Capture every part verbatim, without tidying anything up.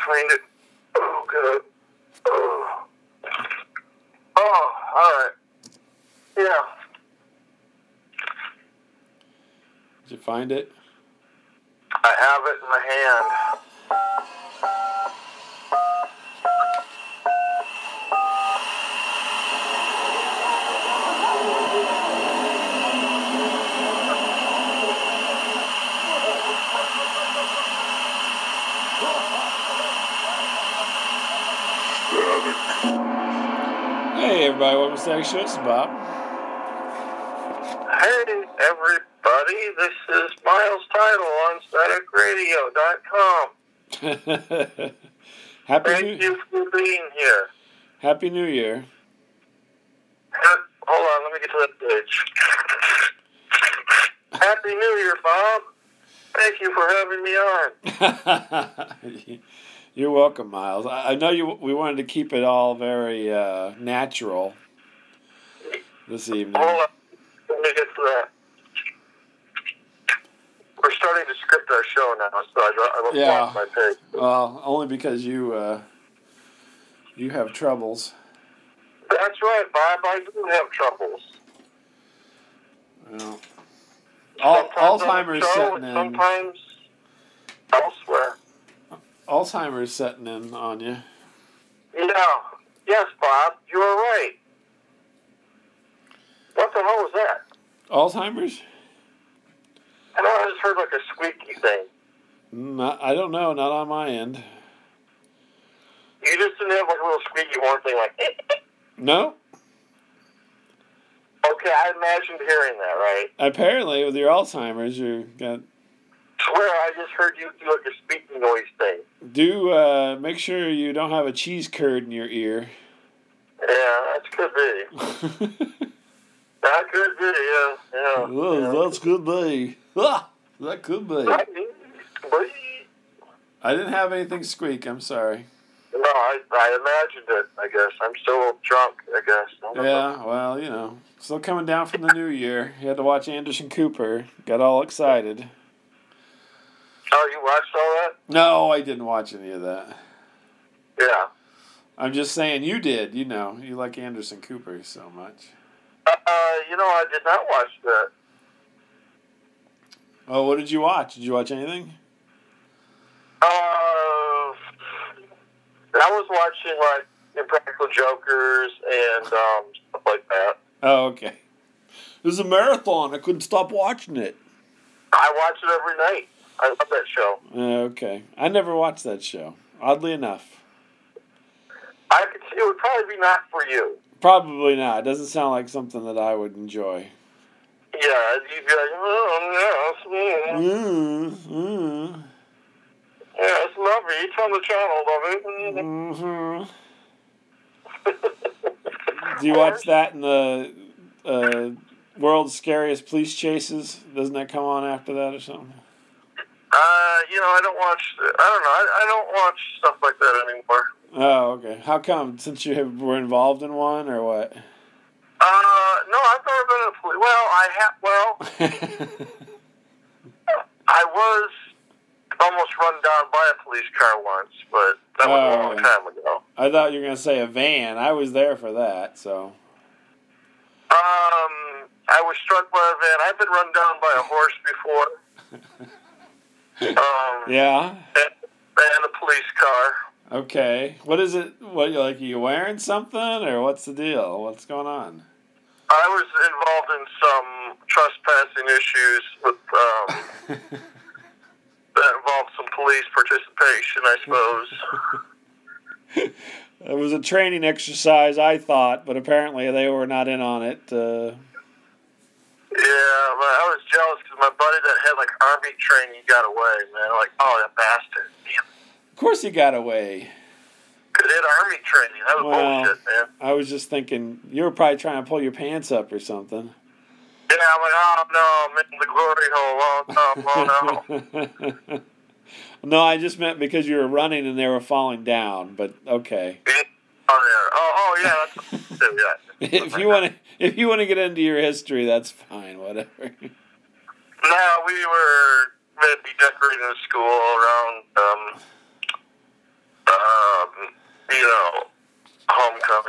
find it. Oh, good. Oh, oh all right. Yeah. Did you find it? I have it in my hand. Hey everybody, welcome to Static Show. This is Bob. Hey everybody, this is Miles Title on static radio dot com. Happy Thank New you for being here. Happy New Year. Ha- Hold on, let me get to that page. Happy New Year, Bob. Thank you for having me on. You're welcome, Miles. I, I know you. We wanted to keep it all very uh, natural this evening. Hold on, let me get to that. We're starting to script our show now, so I, I look Yeah. off my page. Well, only because you uh, you have troubles. That's right, Bob. I do have troubles. Well, Al- Sometimes on the Alzheimer's show setting and in. sometimes elsewhere. Alzheimer's setting in on you. Yeah. Yes, Bob. You are right. What the hell was that? Alzheimer's? I know I just heard like a squeaky thing. Not, I don't know. Not on my end. You just didn't have like a little squeaky horn thing like... No. Okay, I imagined hearing that, right? Apparently, with your Alzheimer's, you got. Swear, I just heard you do like a speaking noise thing. Do uh, make sure you don't have a cheese curd in your ear. Yeah, that could be. That could be, yeah. yeah, Well, yeah. That's could be. Ah, that could be. I didn't have anything squeak. I'm sorry. No, I, I imagined it, I guess. I'm still drunk, I guess. I don't know. Yeah, well, you know, still coming down from the new year. You had to watch Anderson Cooper. Got all excited. Oh, you watched all that? No, I didn't watch any of that. Yeah. I'm just saying you did. You know, you like Anderson Cooper so much. Uh, you know, I did not watch that. Oh, what did you watch? Did you watch anything? Uh, I was watching, like, Impractical Jokers and um, stuff like that. Oh, okay. It was a marathon. I couldn't stop watching it. I watch it every night. I love that show. Okay. I never watched that show, oddly enough. I could see it would probably be not for you. Probably not. It doesn't sound like something that I would enjoy. Yeah, you'd be like, oh, yes, mm. Mm, mm. Yes, lovey. It's on the channel, lovey. Mm-hmm. Do you watch that in the uh, World's Scariest Police Chases? Doesn't that come on after that or something? Uh, you know, I don't watch, I don't know, I, I don't watch stuff like that anymore. Oh, okay. How come? Since you have, were involved in one, or what? Uh, no, I've never been in a police, well, I have, well, I was almost run down by a police car once, but that was Oh, a long yeah. time ago. I thought you were going to say a van. I was there for that, so. Um, I was struck by a van. I've been run down by a horse before. Um, Yeah? and, and a police car. Okay. What is it? What, like, are you wearing something, or what's the deal? What's going on? I was involved in some trespassing issues with, um, that involved some police participation, I suppose. It was a training exercise, I thought, but apparently they were not in on it. Uh, Yeah, but I was jealous because my buddy that had, like, Army training got away, man. Like, oh, that bastard. Damn. of course he got away. Because he had Army training. That was Well, bullshit, man. I was just thinking, you were probably trying to pull your pants up or something. Yeah, I'm like, oh, no, I'm in the glory hole. Oh, no, oh, no. No, I just meant because you were running and they were falling down, but okay. Oh, yeah. Oh, oh, yeah, that's too, yeah. If you want to, if you want to get into your history, that's fine. Whatever. No, we were maybe decorating the school around um,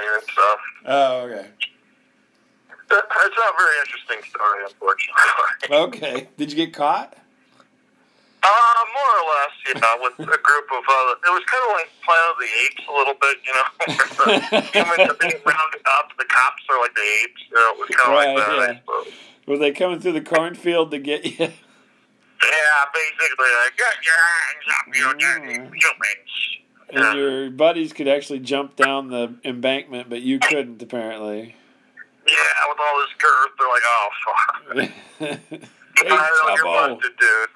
running and stuff. Oh, okay. It's not a very interesting story, unfortunately. Okay. Did you get caught? Uh, more or less, yeah, with a group of other... It was kind of like Planet of the Apes a little bit, you know? The humans are being rounded up, the cops are like the apes, you know? It was kind of Right, like that, yeah. I suppose. Were they coming through the cornfield to get you? Yeah, basically, like, get your hands up, you dirty humans. And Yeah. your buddies could actually jump down the embankment, but you couldn't, apparently. Yeah, with all this girth, they're like, oh, fuck. Hey, I know you're Chubbo. busted, dude.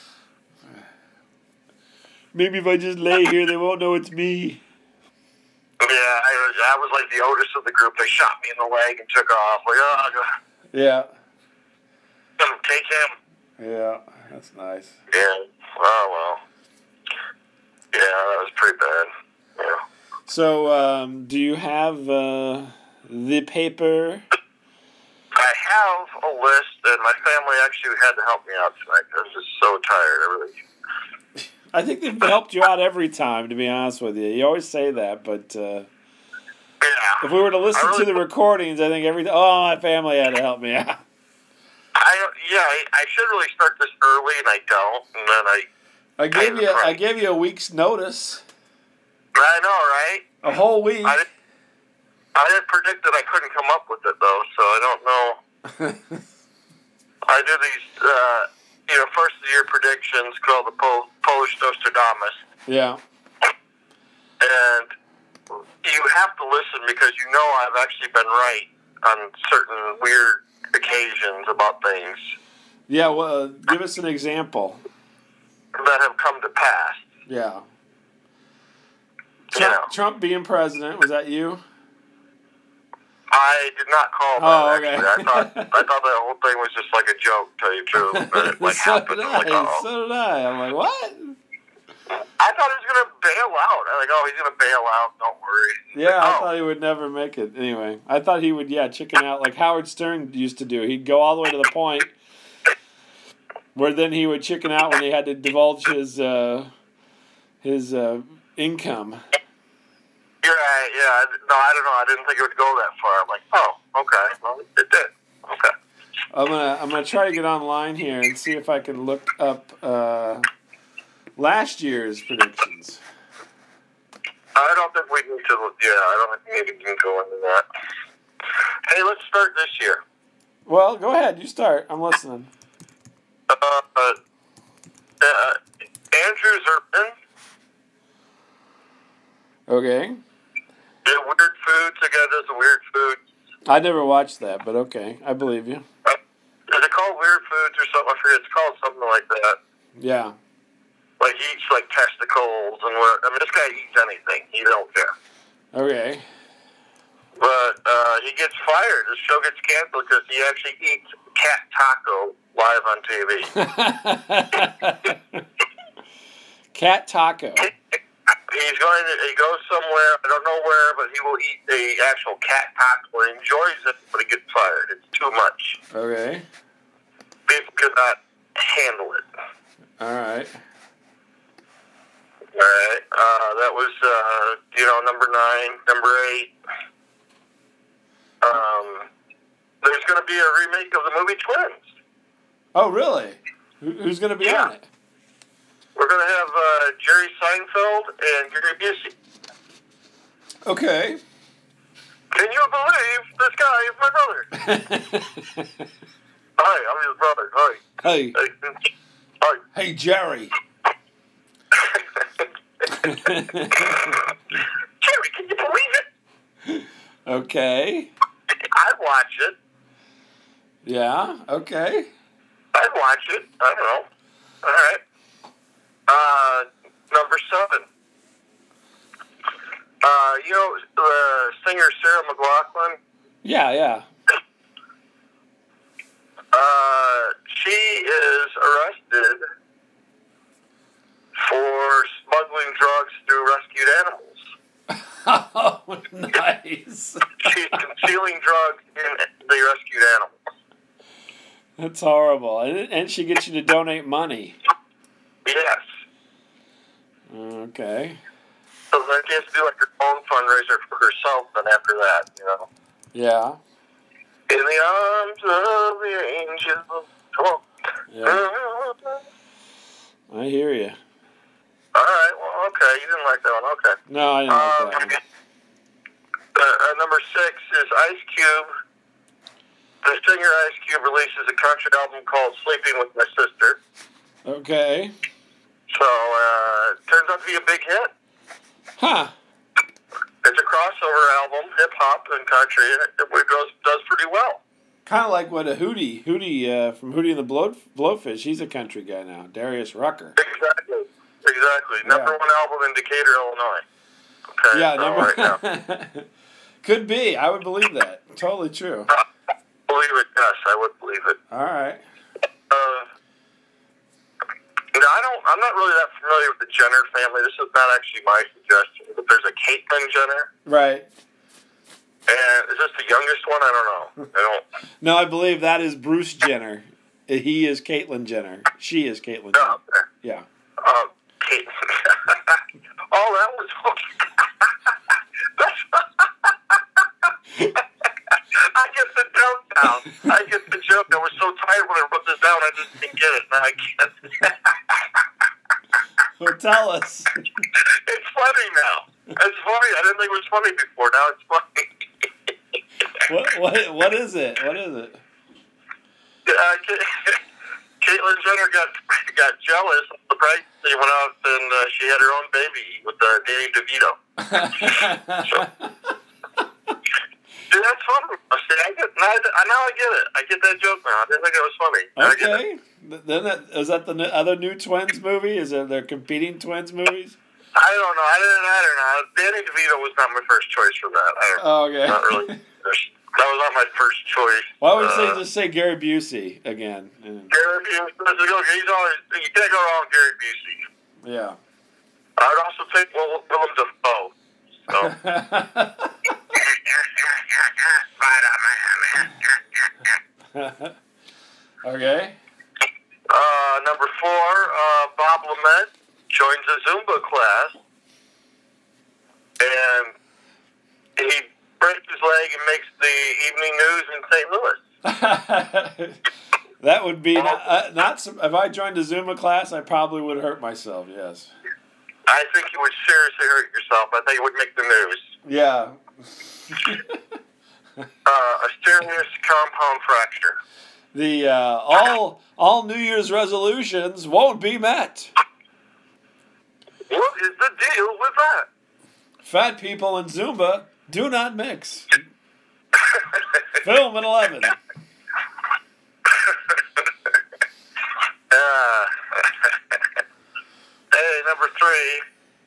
Maybe if I just lay here, they won't know it's me. Yeah, I was, I was like the Otis of the group. They shot me in the leg and took off. Like, oh, God. Yeah. Come take him. Yeah, that's nice. Yeah. Oh, well. Yeah, that was pretty bad. Yeah. So, um, do you have uh, the paper? I have a list, and my family actually had to help me out tonight. I was just so tired. I really... I think they've helped you out every time, to be honest with you. You always say that, but uh, Yeah. if we were to listen really, to the recordings, I think every oh, my family had to help me out. I yeah, I, I should really start this early, and I don't, and then I. I gave I you I right. gave you a week's notice, I know, right? a whole week. I didn't, I didn't predict that I couldn't come up with it though, so I don't know. I do these, uh, you know, first of the year predictions called the Pol- Polish Nostradamus, Yeah. and you have to listen because you know I've actually been right on certain weird occasions about things Yeah. Well, uh, give us an example. that have come to pass. Yeah. You Trump, know. Trump being president, was that you? I did not call that, Oh, okay. actually. I thought I thought that whole thing was just like a joke, to tell you the truth. But it, like, so happened. did I'm like, I. uh-oh. So did I. I'm like, what? I thought he was going to bail out. I'm like, oh, he's going to bail out. Don't worry. Yeah, I Like, oh. thought he would never make it. Anyway, I thought he would, yeah, chicken out like Howard Stern used to do. He'd go all the way to the point where then he would chicken out when he had to divulge his uh, his uh, income. You're right, yeah. No, I don't know. I didn't think it would go that far. I'm like, oh, okay. Well, it did. Okay. I'm gonna I'm gonna try to get online here and see if I can look up uh, last year's predictions. I don't think we need to, yeah, I don't think we need to go into that. Hey, let's start this year. Well, go ahead. You start. I'm listening. Uh, uh, uh Andrew Zerman Okay. did weird foods. The guy does the weird foods. I never watched that, but okay. I believe you. Uh, is it called Weird Foods or something? I forget. It's called something like that. Yeah. Like, he eats, like, testicles and what. I mean, this guy eats anything. He don't care. Okay. But uh, he gets fired. His show gets canceled because he actually eats cat taco live on T V. Cat taco. He's going to, he goes somewhere, I don't know where, but he will eat the actual cat taco. He enjoys it, but he gets fired. It's too much. Okay. People cannot handle it. All right. All right. Uh, that was, uh, you know, number nine. Number eight. Um, there's going to be a remake of the movie Twins. Oh, really? Who, who's going to be Yeah. on it? We're going to have uh, Jerry Seinfeld and Gary Busey. Okay. Can you believe this guy is my brother? Hi, I'm his brother. Hi. Hey. Hey. Hi. Hey, Jerry. Jerry, can you believe it? Okay. I'd watch it. Yeah. Okay. I'd watch it. I don't know. All right. Uh, number seven. Uh, you know the singer Sarah McLachlan? Yeah, yeah. Uh, she is arrested for smuggling drugs through rescued animals. Oh, nice. She's concealing drugs in the rescued animals. That's horrible. And, and she gets you to donate money. Yes. Okay. So then she has to do like her own fundraiser for herself. Then after that, you know. Yeah. In the arms of the angel. Come on. Yeah. I hear you. All right. Well, okay. You didn't like that one. Okay. No, I didn't um, like that one. Uh, uh, number six is Ice Cube. The singer Ice Cube releases a country album called "Sleeping with My Sister." Okay. So uh, it turns out to be a big hit. Huh. It's a crossover album, hip hop and country, and it, it goes does pretty well. Kind of like what a Hootie, Hootie uh, from Hootie and the Blow, Blowfish. He's a country guy now, Darius Rucker. Exactly, exactly. Yeah. Number one album in Decatur, Illinois. Okay, Yeah, so number. right now. Could be. I would believe that. Totally true. Uh, believe it, yes, I would believe it. All right. Uh, no, I don't. I'm not really that familiar with the Jenner family. This is not actually my suggestion, but there's a Caitlyn Jenner. Right. And is this the youngest one? I don't know. I don't. No, I believe that is Bruce Jenner. He is Caitlyn Jenner. She is Caitlyn No, Jenner. okay. Yeah. Um, Caitlyn. Oh, that was. I get the joke now. I get the joke. I was so tired when I wrote this down. I just didn't get it. Now I get it. Well, tell us. It's funny now. It's funny. I didn't think it was funny before. Now it's funny. What what what is it? What is it? Uh, Caitlyn Jenner got got jealous of the price. They went out and uh, she had her own baby with uh, Danny DeVito. So, dude, that's funny. See, I get, now, I, now I get it. I get that joke now. I didn't think it was funny. Now Okay. Then that, is that the n- other new Twins movie? Is it their competing Twins movies? I don't know. I didn't. I don't know. Danny DeVito was not my first choice for that. I don't, Oh, okay. Not really. That was not my first choice. Why would uh, you say just say Gary Busey again? And, Gary Busey? He's always. You can't go wrong with Gary Busey. yeah. I would also take Will, Willem Dafoe. So. Okay. Uh, number four, uh, Bob Lement joins a Zumba class, and he breaks his leg and makes the evening news in Saint Louis. That would be not, uh, not some, if I joined a Zumba class, I probably would hurt myself. Yes. I think you would seriously hurt yourself. I think it would make the news. Yeah. uh, a serious compound fracture. The uh, all all New Year's resolutions won't be met. What is the deal with that? Fat people and Zumba do not mix. Film at eleven. Uh, hey, number three.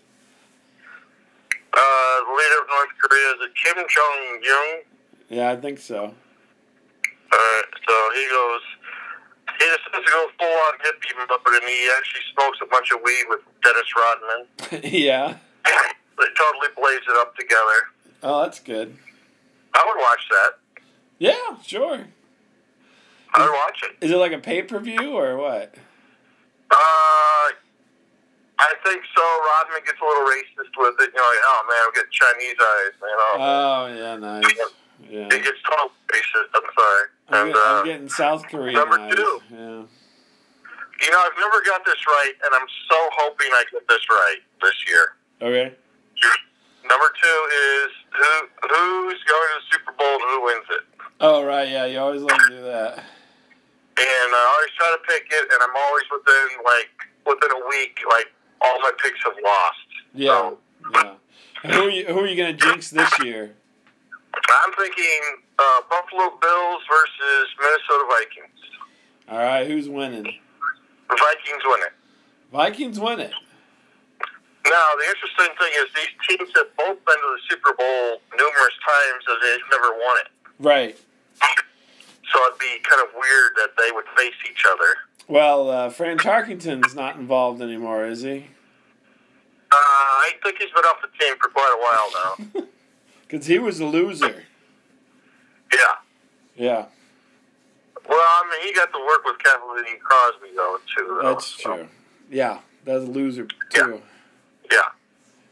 Uh, the leader of North Korea is it Kim Jong-un? Yeah, I think so. Alright, so he goes, he decides to go full-on hippie mode, and he actually smokes a bunch of weed with Dennis Rodman. Yeah. They totally blaze it up together. Oh, that's good. I would watch that. Yeah, sure. I would watch it. Is it like a pay-per-view or what? Uh, I think so. Rodman gets a little racist with it. You know, like, oh, man, I'm getting Chinese eyes, you know. Oh, yeah, nice. Yeah. He gets totally racist. I'm sorry. I'm, and, get, I'm uh, getting South Korean number eyes. two. Yeah. You know, I've never got this right, and I'm so hoping I get this right this year. Okay. Number two is who who's going to the Super Bowl and who wins it. Oh, right, yeah, you always like to do that. And I always try to pick it, and I'm always within, like, within a week, like, all my picks have lost. Yeah, So, yeah. Who are you, who are you going to jinx this year? I'm thinking uh, Buffalo Bills versus Minnesota Vikings. All right, who's winning? The Vikings win it. Vikings win it. Now, the interesting thing is these teams have both been to the Super Bowl numerous times, and they've never won it. Right. So it'd be kind of weird that they would face each other. Well, uh, Fran Tarkenton's not involved anymore, is he? Uh, I think he's been off the team for quite a while now. Because he was a loser. Yeah. Yeah. Well, I mean, he got to work with Kathleen Crosby, though, too. Though, That's so. true. Yeah, that's a loser, too. Yeah.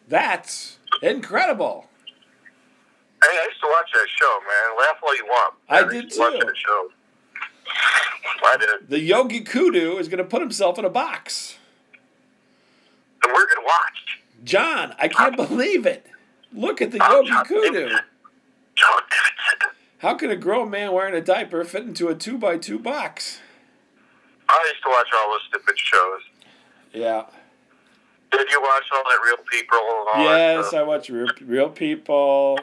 That's incredible. Hey, I used to watch that show, man. Laugh all you want. I Man, did used to watch too. that show. I did. The Yogi Kudu is going to put himself in a box. And we're going to watch. John, I can't believe it. Look at the Oh, Yogi John Kudu. Davidson. John Davidson. How can a grown man wearing a diaper fit into a two by two box? I used to watch all those stupid shows. Yeah. Did you watch all that Real People and all Yes, that stuff? I watch real, real people,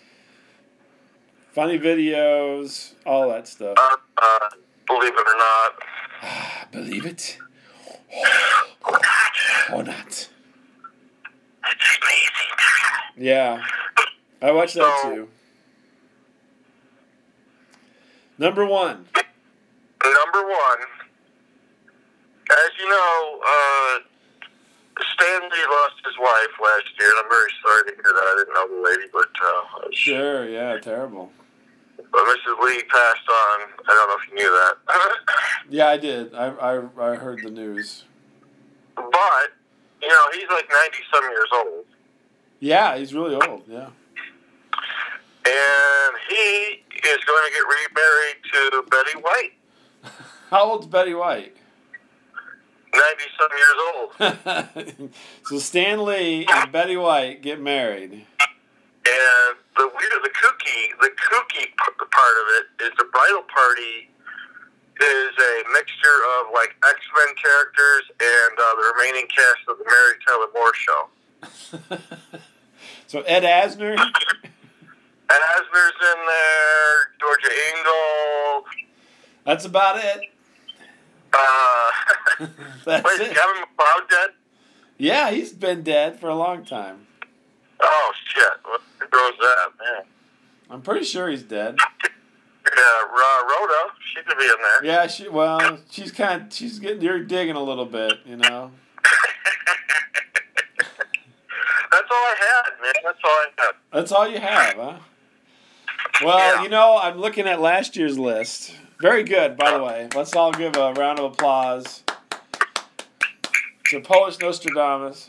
funny videos, all that stuff. Uh, uh, believe it or not. Believe it Or not. or not. It's amazing. Yeah, I watch that So- too. Number one. Number one, as you know, uh, Stanley lost his wife last year, and I'm very sorry to hear that. I didn't know the lady, but uh, Sure, yeah, terrible. but Missus Lee passed on. I don't know if you knew that. Yeah, I did. I, I, I heard the news. But, you know, he's like ninety-some years old. Yeah, he's really old, yeah. And he is going to get remarried to Betty White. How old's Betty White? ninety-some years old. So Stan Lee and Betty White get married. And the weird, the kooky, the kooky p- part of it is the bridal party is a mixture of like X-Men characters and uh, the remaining cast of the Mary Tyler Moore Show. So Ed Asner. Asner's in there, Georgia Ingold. That's about it. Uh, That's wait, is it. Kevin McLeod dead? Yeah, he's been dead for a long time. Oh shit! What throws that, man? I'm pretty sure he's dead. Yeah, uh, Rhoda, she could be in there. Yeah, she. Well, she's kind. Of, she's getting. You're digging a little bit, you know. That's all I had, man. That's all I had. That's all you have, huh? Well, Yeah. you know, I'm looking at last year's list. Very good, by the way. Let's all give a round of applause to Polish Nostradamus.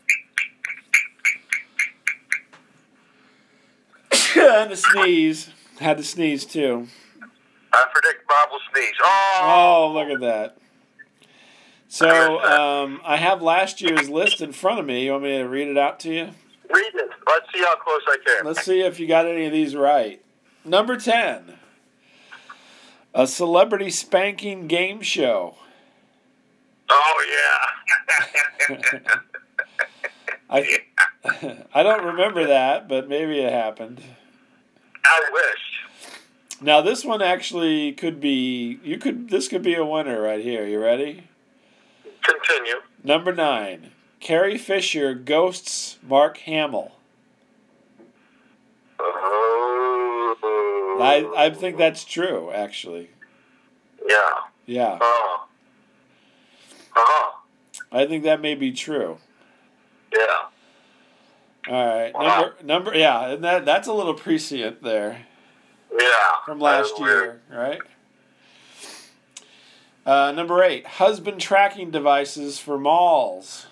And a sneeze. Had to sneeze, too. I predict Bob will sneeze. Oh, Oh, look at that. So, um, I have last year's list in front of me. You want me to read it out to you? read it. Let's see how close I can. Let's see if you got any of these right. Number ten. A celebrity spanking game show. Oh yeah. I I don't remember that, but maybe it happened. I wish. Now this one actually could be you could this could be a winner right here. You ready? Continue. Number nine. Carrie Fisher ghosts Mark Hamill. Oh. I I think that's true, actually. Yeah. Yeah. Oh. Uh-huh. I think that may be true. Yeah. All right. Wow. Number number yeah, and that that's a little prescient there. Yeah. From last That's year, weird. right? Uh, number eight, husband tracking devices for malls.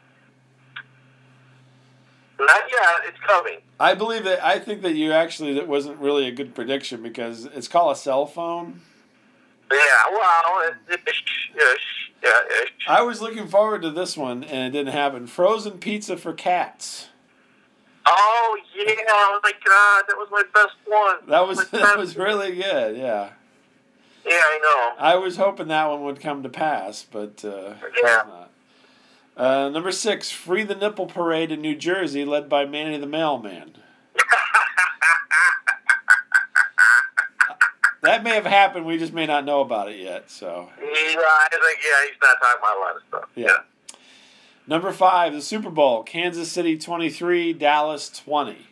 Not yet. It's coming. I believe that. I think that you actually that wasn't really a good prediction because it's called a cell phone. Yeah. Well, it, ish, ish, yeah, ish. I was looking forward to this one and it didn't happen. Frozen pizza for cats. Oh yeah! Oh my God, that was my best one. That was My that best- was really good. Yeah, Yeah, I know. I was hoping that one would come to pass, but uh, it Yeah. did not. Uh, number six, Free the Nipple Parade in New Jersey, led by Manny the Mailman. That may have happened. We just may not know about it yet. So, Yeah, I think yeah, he's not talking about a lot of stuff. yeah. Number five, the Super Bowl, Kansas City twenty-three, Dallas twenty.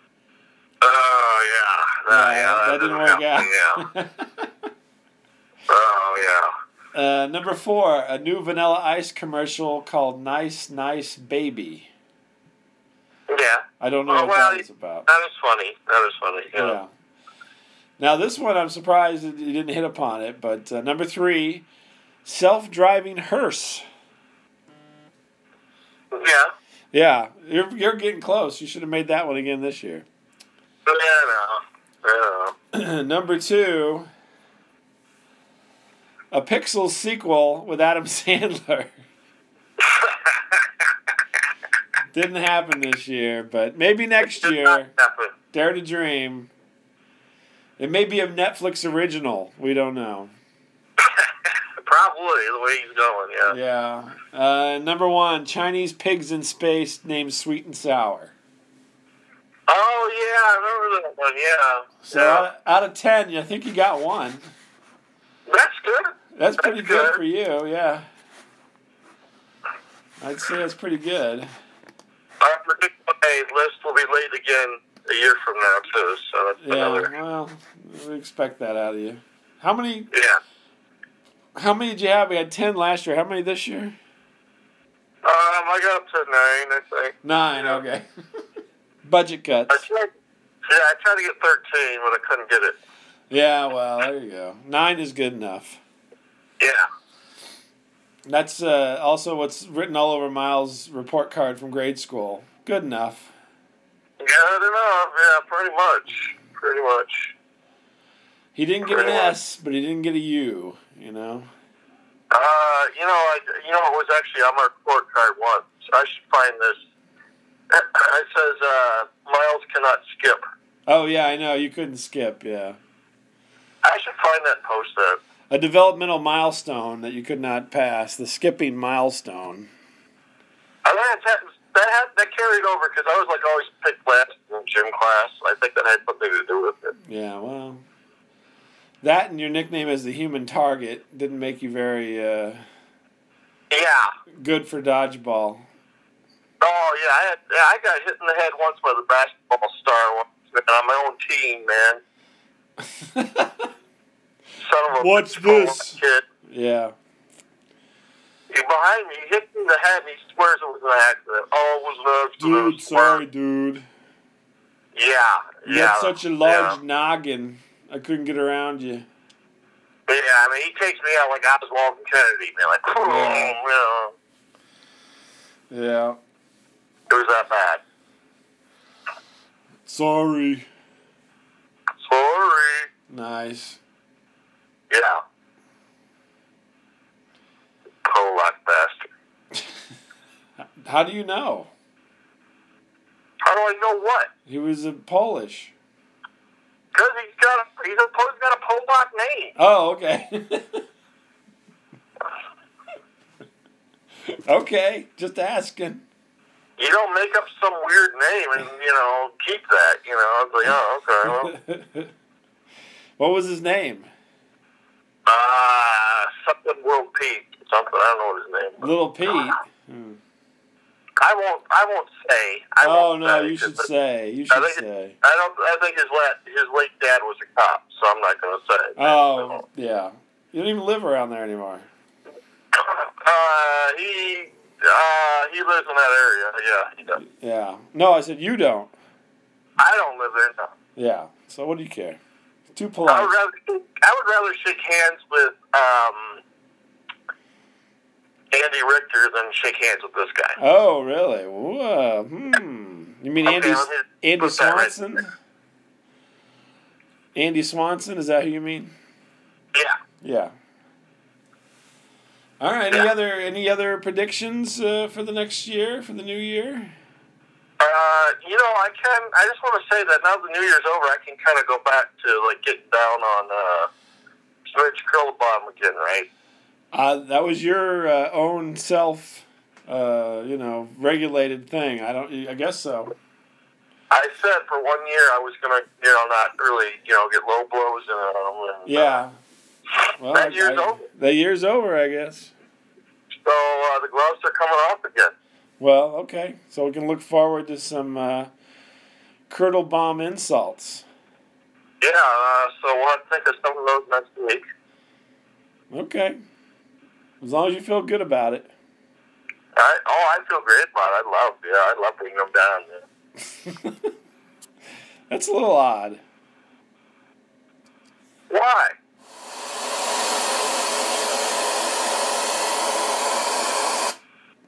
Oh yeah. Uh, Yeah, yeah, that didn't work happen, out. Yeah. Oh yeah. uh, number four, a new Vanilla Ice commercial called Nice Nice Baby. Yeah. I don't know Oh, what well, that is about. That was funny. That was funny. Yeah. Yeah. Now this one, I'm surprised that you didn't hit upon it, but uh, number three, self-driving hearse. Yeah. Yeah, you're you're getting close. You should have made that one again this year. Yeah, I know. I know. Number two, a Pixels sequel with Adam Sandler. Didn't happen this year, but maybe next Did year. not happen. Dare to dream. It may be a Netflix original. We don't know. Probably the way he's going. Yeah. Yeah. Uh, number one, Chinese pigs in space named Sweet and Sour. Oh yeah, I remember that one. Yeah. So yeah. out, out of ten, I think you got one. That's good. That's pretty That's good good. for you, yeah. I'd say that's pretty good. I predict my list will be late again a year from now too. So that's Yeah, another. well, we expect that out of you. How many? Yeah. How many did you have? We had ten last year. How many this year? Um, I got up to nine, I think. Nine. Yeah. Okay. Budget I cuts. tried. Yeah, I tried to get thirteen, but I couldn't get it. Yeah, well, there you go. Nine is good enough. Yeah. That's uh, also what's written all over Miles' report card from grade school. Good enough. Good enough. Yeah, pretty much. Pretty much. He didn't get an Pretty much. S, but he didn't get a U. You know. Uh, you know, I, you know, it was actually on my report card once. I should find this. It says uh, Miles cannot skip. Oh yeah, I know. You couldn't skip. Yeah. I should find that and post that. A developmental milestone that you could not pass. The skipping milestone. I think that that, had, that carried over because I was like always picked last in gym class. I think that had something to do with it. Yeah, well, that and your nickname as the human target didn't make you very uh, Yeah. good for dodgeball. Oh yeah, I had, yeah, I got hit in the head once by the basketball star once, man, on my own team, man. Son of a What's bitch, this? kid. Yeah. He behind me, he hit me in the head, and he swears it was an accident. Oh, it was an accident. Dude, sorry, dude. Yeah, You yeah. had such a large Yeah. noggin. I couldn't get around you. Yeah, I mean, he takes me out like I was Walton Kennedy, man. Like, oh, Yeah. you know, Yeah. it was that bad. Sorry. Sorry. Nice. Yeah. Polak bastard. How do you know? How do I know what? He was a Polish. Because he's got a, he's, a, he's got a Polak name. Oh, okay. Okay, just asking. You don't make up some weird name and, you know, keep that, you know. It's like, oh, okay, well. What was his name? Uh, something World Pete. Something, I don't know what his name was. Little Pete. Hmm. I won't, I won't say. I Oh won't no, say, you should 'cause say. You I should think say. I don't, I think his late, his late dad was a cop, so I'm not going to say. Oh yeah, you don't even live around there anymore. Uh, he, uh, he lives in that area. Yeah, he does. Yeah. No, I said you don't. I don't live there now. Yeah. So what do you care? Too I polite. would rather, I would rather shake hands with um, Andy Richter than shake hands with this guy. Oh really? Whoa. Hmm. You mean Okay, Andy let me Andy put that right Swanson? there. Andy Swanson? Is that who you mean? Yeah. Yeah. All right. Any Yeah. other any other predictions uh, for the next year, for the new year? Uh, you know, I can. I just want to say that now the New Year's over, I can kind of go back to like getting down on uh, Rich Curlbaum again, right? Uh, that was your uh, own self, uh, you know, regulated thing. I don't. I guess so. I said for one year I was gonna, you know, not really, you know, get low blows in on them. And, Yeah. Well, that I- year's I- over. The year's over, I guess. So uh, the gloves are coming off again. Well, okay. So we can look forward to some uh, Curdle Bomb insults. Yeah. Uh, so we'll have to think of some of those next week. Okay. As long as you feel good about it. I, oh, I feel great about it. I love, yeah, I love bringing them down. Yeah. That's a little odd. Why?